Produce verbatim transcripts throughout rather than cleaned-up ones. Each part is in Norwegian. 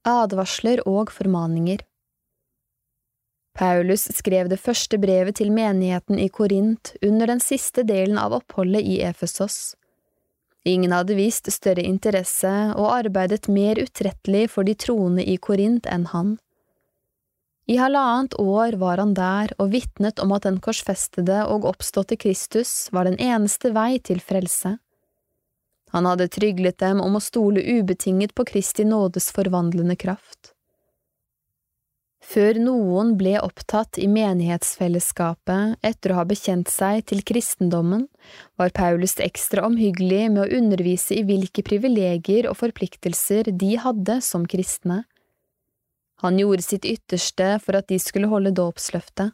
advarsler og formaninger. Paulus skrev det første brevet til menigheten i Korint under den siste delen av oppholdet i Efesos. Ingen hadde vist større interesse og arbeidet mer utrettelig for de troende i Korint enn han. I halvannet år var han der og vittnet om at den korsfestede og oppståtte Kristus var den eneste vei til frelse. Han hadde tryglet dem om å stole ubetinget på Kristi nådes forvandlende kraft. Før noen ble opptatt i menighetsfellesskapet etter å ha bekjent seg til kristendommen, var Paulus ekstra omhyggelig med å undervise i hvilke privilegier og forpliktelser de hadde som kristne. Han gjorde sitt ytterste for at de skulle holde dåpsløftet.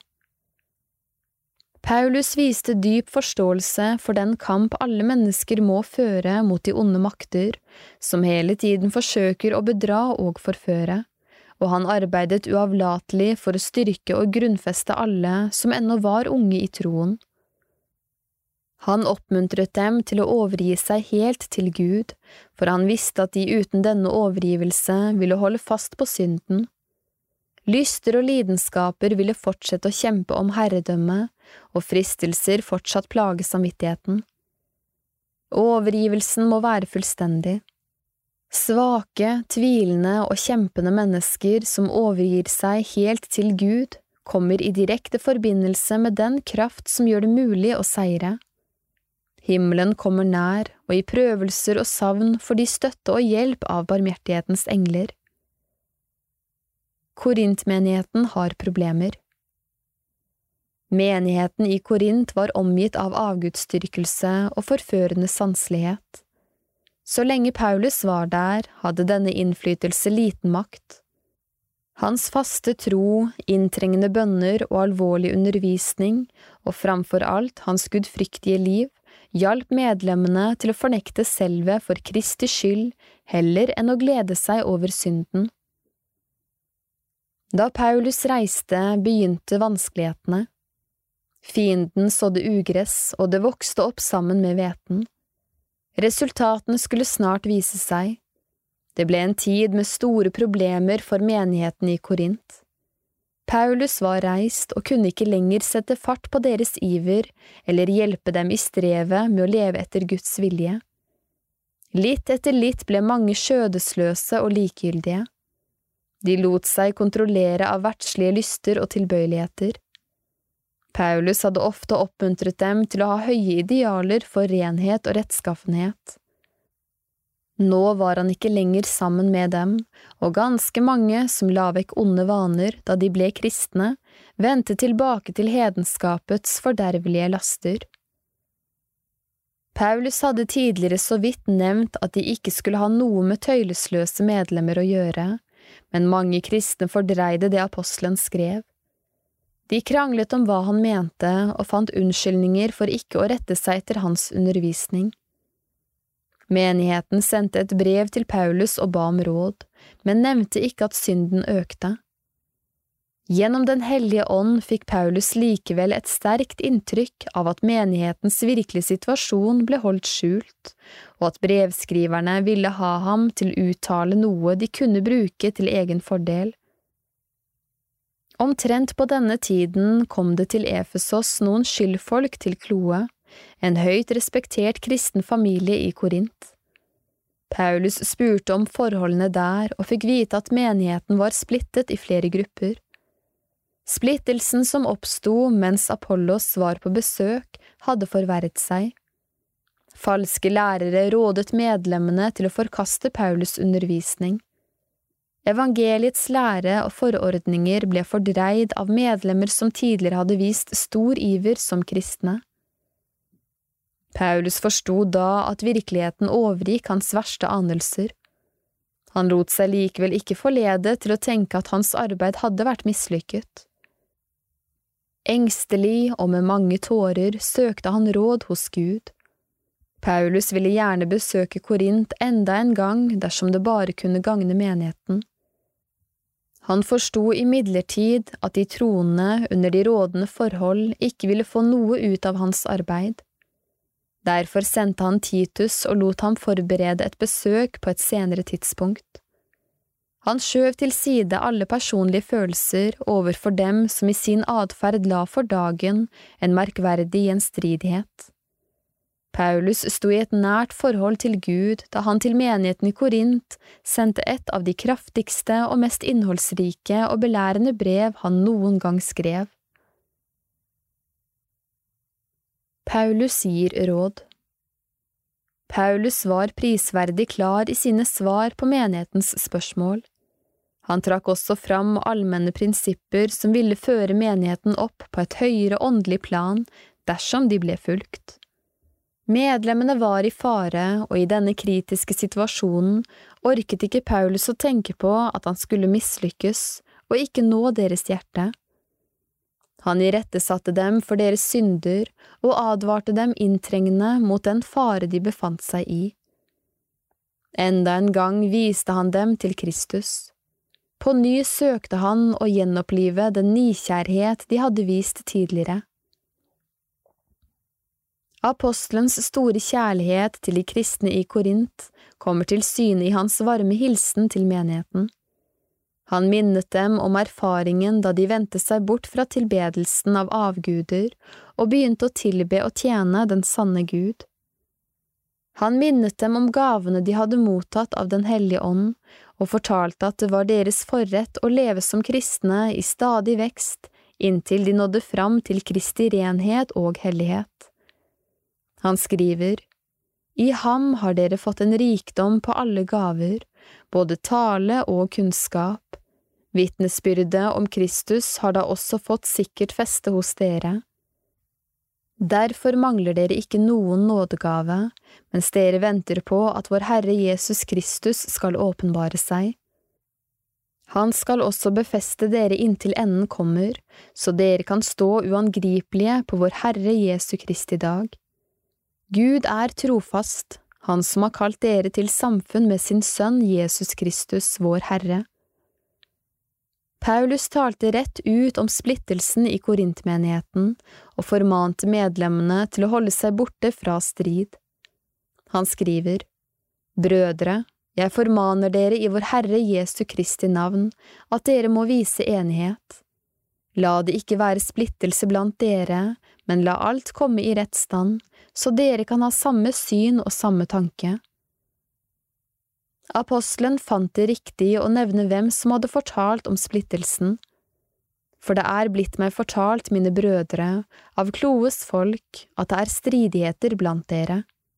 Paulus viste dyp forståelse for den kamp alle mennesker må føre mot de onde makter, som hele tiden forsøker å bedra og forføre, og han arbeidet uavlatelig for å styrke og grunnfeste alle som ennå var unge i troen. Han oppmuntret dem til å overgi seg helt til Gud, for han visste at de uten denne overgivelse ville holde fast på synden. Lyster og lidenskaper ville fortsette å kjempe om herredømme, og fristelser fortsatt plage samvittigheten. Overgivelsen må være fullstendig. Svake, tvilende og kjempende mennesker som overgir seg helt til Gud, kommer i direkte forbindelse med den kraft som gjør det mulig å seire. Himmelen kommer nær, og i prøvelser og savn får de støtte og hjelp av barmhjertighetens engler. Korintmenigheten har problemer. Menigheten i Korint var omgitt av avgudsdyrkelse og forførende sanselighet. Så lenge Paulus var der, hadde denne innflytelse liten makt. Hans faste tro, inntrengende bønner og alvorlig undervisning, og framfor alt hans gudfryktige liv, hjalp medlemmene til å fornekte selve for Kristi skyld, heller enn å glede seg over synden. Da Paulus reiste, begynte vanskelighetene. Fienden sådde ugress, og det vokste opp sammen med hveten. Resultatene skulle snart vise seg. Det ble en tid med store problemer for menigheten i Korint. Paulus var reist og kunne ikke lenger sette fart på deres iver eller hjelpe dem i strevet med å leve etter Guds vilje. Litt etter litt ble mange skjødesløse og likegyldige. De lot seg kontrollere av verdslige lyster og tilbøyeligheter. Paulus hadde ofte oppmuntret dem til å ha høye idealer for renhet og rettskaffenhet. Nå var han ikke lenger sammen med dem, og ganske mange som la vekk onde vaner da de ble kristne, vendte tilbake til hedenskapets fordervelige laster. Paulus hadde tidligere så vidt nevnt at de ikke skulle ha noe med tøylesløse medlemmer å gjøre, men mange kristne fordreide det apostelen skrev. De kranglet om hva han mente og fant unnskyldninger for ikke å rette seg etter hans undervisning. Menigheten sendte et brev til Paulus og ba om råd, men nevnte ikke at synden økte. Gjennom Den hellige ånd fikk Paulus likevel et sterkt inntrykk av at menighetens virkelige situasjon ble holdt skjult, og at brevskriverne ville ha ham til å uttale noe de kunne bruke til egen fordel. Omtrent på denne tiden kom det til Efesos noen skyldfolk til Kloe, en høyt respektert kristen familie i Korint. Paulus spurte om forholdene der og fikk vite at menigheten var splittet i flere grupper. Splittelsen som oppsto mens Apollos var på besøk, hadde forverret seg. Falske lærere rådet medlemmene til å forkaste Paulus' undervisning. Evangeliets lære og forordninger ble fordreid av medlemmer som tidligere hadde vist stor iver som kristne. Paulus forstod da at virkeligheten overgikk hans verste anelser. Han lot seg likevel ikke forlede til å tenke at hans arbeid hadde vært mislykket. Engstelig og med mange tårer søkte han råd hos Gud. Paulus ville gjerne besøke Korint enda en gang dersom det bare kunne gagne menigheten. Han forstod imidlertid at de troende under de rådende forhold ikke ville få noe ut av hans arbeid. Derfor sendte han Titus og lot ham forberede et besøk på et senere tidspunkt. Han skjøv til side alle personlige følelser overfor dem som i sin adferd la for dagen en merkverdig gjenstridighet. Paulus sto i et nært forhold til Gud da han til menigheten i Korint sendte et av de kraftigste og mest innholdsrike og belærende brev han noen gang skrev. Paulus gir råd. Paulus var prisverdig klar i sine svar på menighetens spørsmål. Han trakk også fram allmenne prinsipper som ville føre menigheten opp på et høyere åndelig plan dersom de ble fulgt. Medlemmene var i fare, og i denne kritiske situasjonen orket ikke Paulus å tenke på at han skulle mislykkes og ikke nå deres hjerte. Han irettesatte dem for deres synder og advarte dem inntrengende mot den fare de befant seg i. Enda en gang viste han dem til Kristus. På ny søkte han å gjenopplive den nikjærhet de hadde vist tidligere. Apostelens store kjærlighet til de kristne i Korint kommer til syne i hans varme hilsen til menigheten. Han minnet dem om erfaringen da de vendte seg bort fra tilbedelsen av avguder og begynte å tilbe og tjene den sanne Gud. Han minnet dem om gavene de hadde mottatt av Den hellige ånd, og fortalte at det var deres forrett å leve som kristne i stadig vekst, inntil de nådde fram til Kristi renhet og hellighet. Han skriver, «I ham har dere fått en rikdom på alle gaver, både tale og kunnskap. Vitnesbyrdet om Kristus har da også fått sikkert feste hos dere. Derfor mangler dere ikke noen nådegave, mens dere venter på at vår Herre Jesus Kristus skal åpenbare seg. Han skal også befeste dere inntil enden kommer, så dere kan stå uangripelige på vår Herre Jesu Kristi dag. Gud er trofast, han som har kalt dere til samfunn med sin sønn Jesus Kristus, vår Herre. Paulus talte rett ut om splittelsen i Korintmenigheten og formante medlemmene til å holde seg borte fra strid. Han skriver, «Brødre, jeg formaner dere i vår Herre Jesu Kristi navn at dere må vise enighet. La det ikke være splittelse blant dere, men la alt komme i rett stand, så dere kan ha samme syn og samme tanke.» Apostelen fant det riktig å nevne hvem som hadde fortalt om splittelsen. For det er blitt meg fortalt, mine brødre, av Kloes folk, at det er stridigheter blant dere.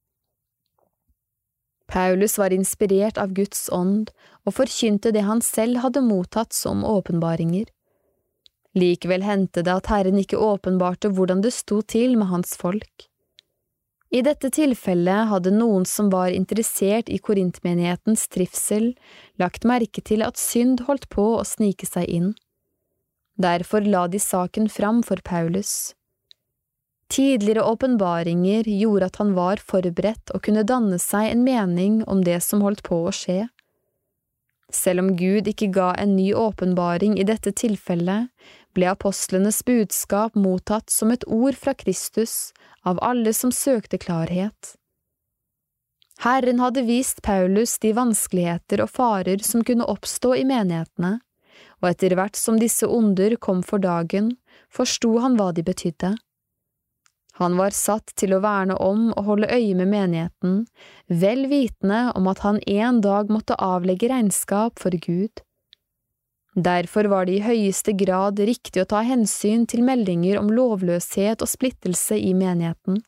Paulus var inspirert av Guds ånd og forkynte det han selv hadde mottatt som åpenbaringer. Likevel hendte det at Herren ikke åpenbarte hvordan det sto til med hans folk. I dette tilfellet hadde noen som var interessert i Korintmenighetens trivsel lagt merke til at synd holdt på å snike seg inn. Derfor la de saken fram for Paulus. Tidligere åpenbaringer gjorde at han var forberedt og kunne danne seg en mening om det som holdt på å skje. Selv om Gud ikke ga en ny åpenbaring i dette tilfellet, ble apostlenes budskap mottatt som et ord fra Kristus av alle som søkte klarhet. Herren hadde vist Paulus de vanskeligheter og farer som kunne oppstå i menighetene, og etter hvert som disse onder kom for dagen, forsto han hva de betydde. Han var satt til å verne om og holde øye med menigheten, vel vitende om at han en dag måtte avlegge regnskap for Gud. Derfor var det i høyeste grad riktig å ta hensyn til meldinger om lovløshet og splittelse i menigheten.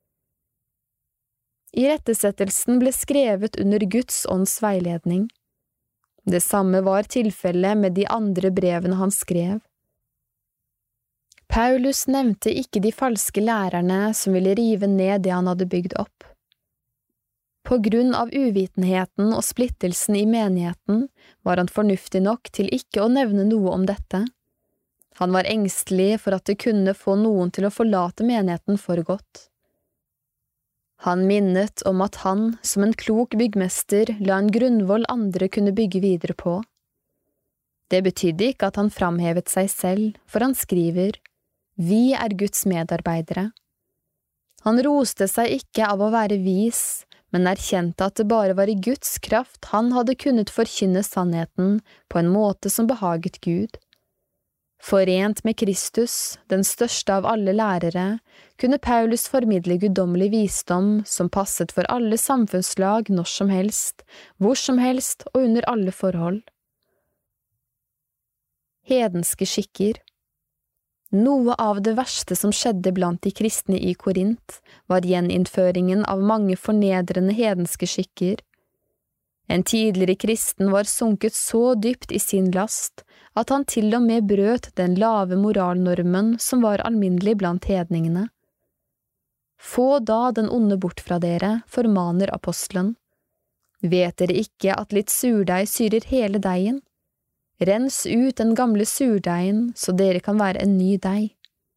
Irettesettelsen ble skrevet under Guds ånds veiledning. Det samme var tilfellet med de andre brevene han skrev. Paulus nevnte ikke de falske lærerne som ville rive ned det han hadde bygd opp. På grunn av uvitenheten og splittelsen i menigheten var han fornuftig nok til ikke å nevne noe om dette. Han var engstelig for at det kunne få noen til å forlate menigheten for godt. Han minnet om at han, som en klok byggmester, la en grunnvoll andre kunne bygge videre på. Det betydde ikke at han framhevet seg selv, for han skriver, «Vi er Guds medarbeidere». Han roste seg ikke av å være vis, men erkjente at det bare var i Guds kraft han hadde kunnet forkynne sannheten på en måte som behaget Gud. Forent med Kristus, den største av alle lærere, kunne Paulus formidle guddommelig visdom som passet for alle samfunnslag når som helst, hvor som helst og under alle forhold. Hedenske skikker. Noe av det verste som skjedde blant de kristne i Korint, var gjeninnføringen av mange fornedrende hedenske skikker. En tidligere kristen var sunket så dypt i sin last, at han til og med brøt den lave moralnormen som var alminnelig blant hedningene. Få da den onde bort fra dere, formaner apostelen. Vet dere ikke at litt surdeig syrer hele deigen? Rens ut den gamle surdeigen, så dere kan være en ny deig.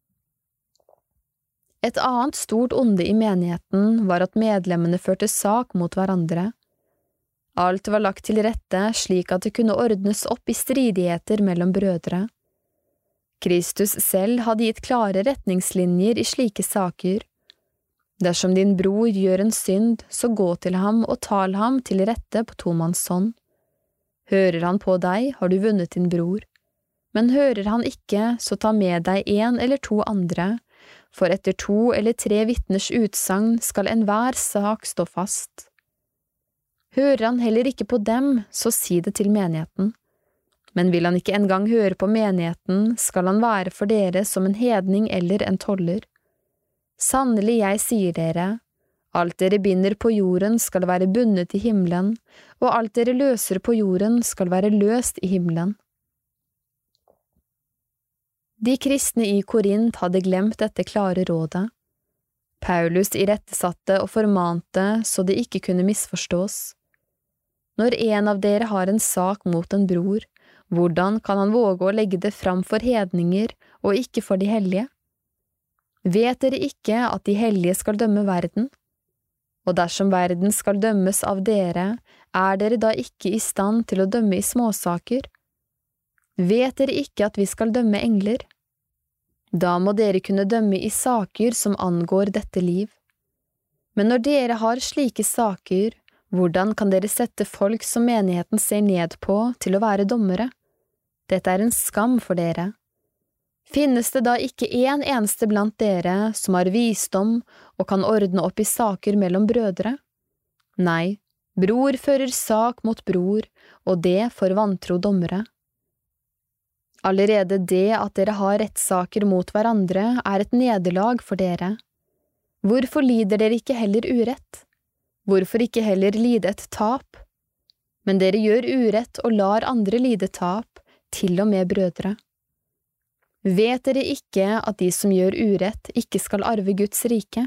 Et annet stort onde i menigheten var at medlemmene førte sak mot hverandre. Alt var lagt til rette slik at det kunne ordnes opp i stridigheter mellom brødre. Kristus selv hadde gitt klare retningslinjer i slike saker. Dersom din bror gjør en synd, så gå til ham og tal ham til rette på tomannshånd. Hører han på deg, har du vunnet din bror. Men hører han ikke, så ta med deg en eller to andre, for etter to eller tre vitners utsagn skal enhver sak stå fast. Hører han heller ikke på dem, så si det til menigheten. Men vil han ikke engang høre på menigheten, skal han være for dere som en hedning eller en toller. Sannelig, jeg sier dere, alt dere binder på jorden skal være bundet i himmelen, og alt dere løser på jorden skal være løst i himmelen. De kristne i Korint hadde glemt dette klare rådet. Paulus irettesatte og formante så det ikke kunne misforstås. Når en av dere har en sak mot en bror, hvordan kan han våge å legge det fram for hedninger og ikke for de hellige? Vet dere ikke at de hellige skal dømme verden? Og dersom verden skal dømmes av dere, er dere da ikke i stand til å dømme i småsaker? Vet dere ikke at vi skal dømme engler? Da må dere kunne dømme i saker som angår dette liv. Men når dere har slike saker, hvordan kan dere sette folk som menigheten ser ned på til å være dommere? Dette er en skam for dere. Finnes det da ikke en eneste blant dere som har visdom og kan ordne opp i saker mellom brødre? Nei, bror fører sak mot bror, og det for vantro dommere. Allerede det at dere har rettssaker mot hverandre er et nederlag for dere. Hvorfor lider dere ikke heller urett? Hvorfor ikke heller lide et tap? Men dere gjør urett og lar andre lide tap, til og med brødre. Vet dere ikke at de som gjør urett ikke skal arve Guds rike?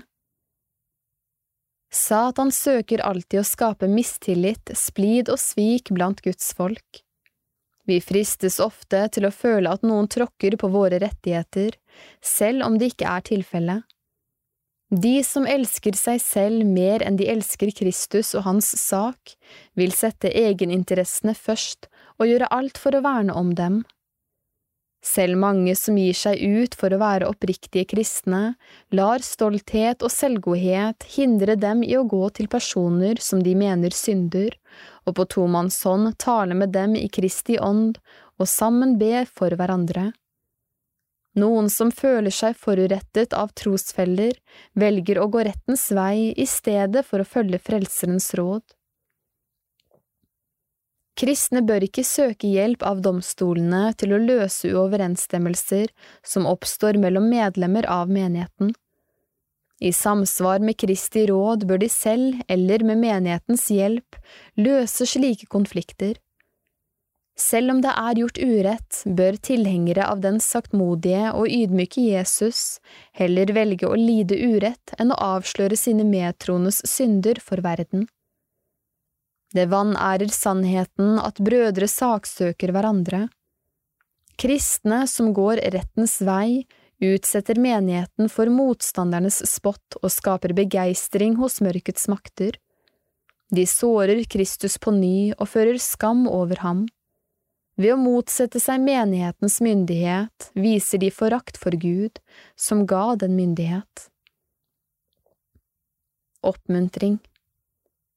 Satan søker alltid å skape mistillit, splid og svik blant Guds folk. Vi fristes ofte til å føle at noen tråkker på våre rettigheter, selv om det ikke er tilfellet. De som elsker seg selv mer enn de elsker Kristus og hans sak, vil sette egeninteressene først og gjøre alt for å verne om dem. Selv mange som gir seg ut for å være oppriktige kristne, lar stolthet og selvgodhet hindre dem i å gå til personer som de mener synder, og på tomannshånd tale med dem i Kristi ånd og sammen be for hverandre. Noen som føler seg forurettet av trosfeller, velger å gå rettens vei i stedet for å følge frelserens råd. Kristne bør ikke søke hjelp av domstolene til å løse uoverensstemmelser som oppstår mellom medlemmer av menigheten. I samsvar med Kristi råd bør de selv, eller med menighetens hjelp, løse slike konflikter. Selv om det er gjort urett, bør tilhengere av den saktmodige og ydmyke Jesus heller velge å lide urett enn å avsløre sine medtroendes synder for verden. Det vanærer sannheten at brødre saksøker hverandre. Kristne som går rettens vei, utsetter menigheten for motstandernes spott og skaper begeistring hos mørkets makter. De sårer Kristus på ny og fører skam over ham. Ved å motsette seg menighetens myndighet viser de forakt for Gud, som ga den myndighet. Oppmuntring.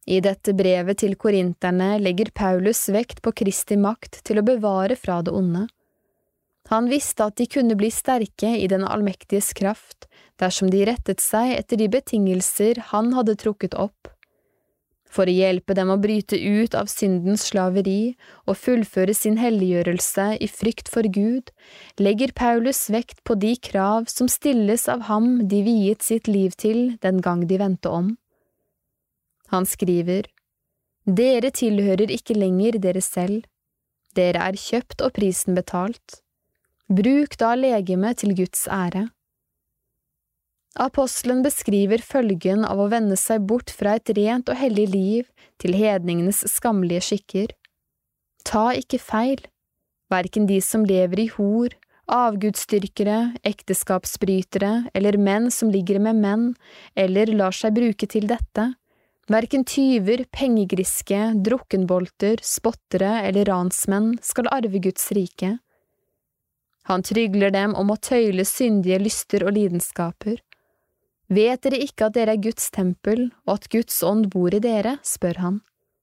I dette brevet til korinterne legger Paulus vekt på Kristi makt til å bevare fra det onde. Han visste at de kunne bli sterke i den allmektiges kraft dersom de rettet seg etter de betingelser han hadde trukket opp. For å hjelpe dem å bryte ut av syndens slaveri og fullføre sin helliggjørelse i frykt for Gud, legger Paulus vekt på de krav som stilles av ham de viet sitt liv til den gang de vendte om. Han skriver, «Dere tilhører ikke lenger dere selv. Dere er kjøpt og prisen betalt. Bruk da legemet til Guds ære.» Apostelen beskriver følgen av å vende seg bort fra et rent og hellig liv til hedningenes skammelige skikker. Ta ikke feil, hverken de som lever i hor, avgudsdyrkere, ekteskapsbrytere eller menn som ligger med menn, eller lar seg bruke til dette, hverken tyver, pengegriske, drukkenbolter, spottere eller ransmenn skal arve Guds rike. Han trygler dem om å tøyle syndige lyster og lidenskaper. Vet dere ikke at dere er Guds tempel, og at Guds ånd bor i dere, spør han.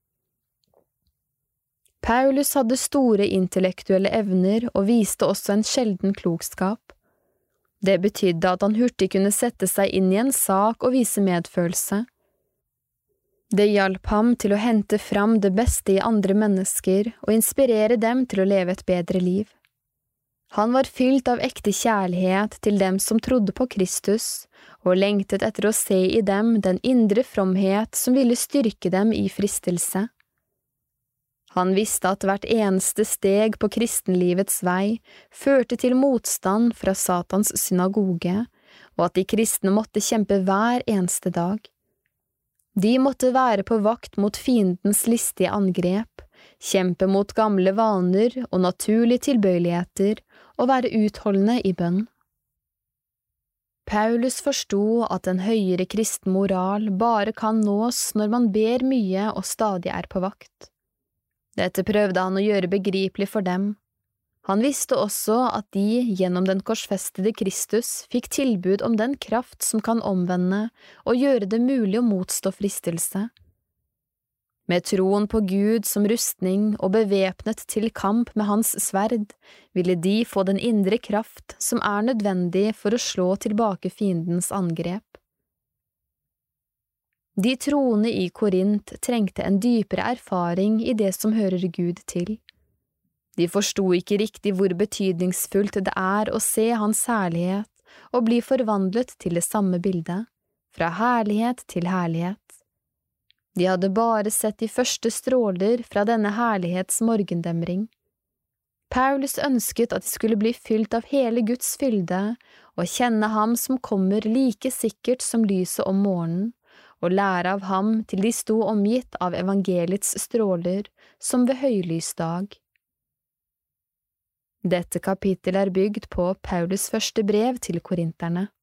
Paulus hadde store intellektuelle evner og viste også en sjelden klokskap. Det betydde at han hurtig kunne sette seg inn i en sak og vise medfølelse. Det hjalp ham til å hente fram det beste i andre mennesker og inspirere dem til å leve et bedre liv. Han var fylt av ekte kjærlighet til dem som trodde på Kristus, og lengtet etter å se i dem den indre fromhet som ville styrke dem i fristelse. Han visste at hvert eneste steg på kristenlivets vei førte til motstand fra Satans synagoge, og at de kristne måtte kjempe hver eneste dag. De måtte være på vakt mot fiendens listige angrep, kjempe mot gamle vaner og naturlige tilbøyeligheter, og være utholdende i bønn. Paulus forsto at en høyere kristen moral bare kan nås når man ber mye og stadig er på vakt. Dette prøvde han å gjøre begripelig for dem. Han visste også at de, gjennom den korsfestede Kristus, fikk tilbud om den kraft som kan omvende og gjøre det mulig å motstå fristelse. Med troen på Gud som rustning og bevæpnet til kamp med hans sverd, ville de få den indre kraft som er nødvendig for å slå tilbake fiendens angrep. De troende i Korint trengte en dypere erfaring i det som hører Gud til. De forsto ikke riktig hvor betydningsfullt det er å se hans herlighet og bli forvandlet til det samme bildet, fra herlighet til herlighet. De hadde bare sett de første stråler fra denne herlighets morgendemring. Paulus ønsket at de skulle bli fylt av hele Guds fylde og kjenne ham som kommer like sikkert som lyset om morgenen, og lære av ham til de sto omgitt av evangeliets stråler som ved høylysdag. Dette kapittel er bygd på Paulus første brev til korinterne.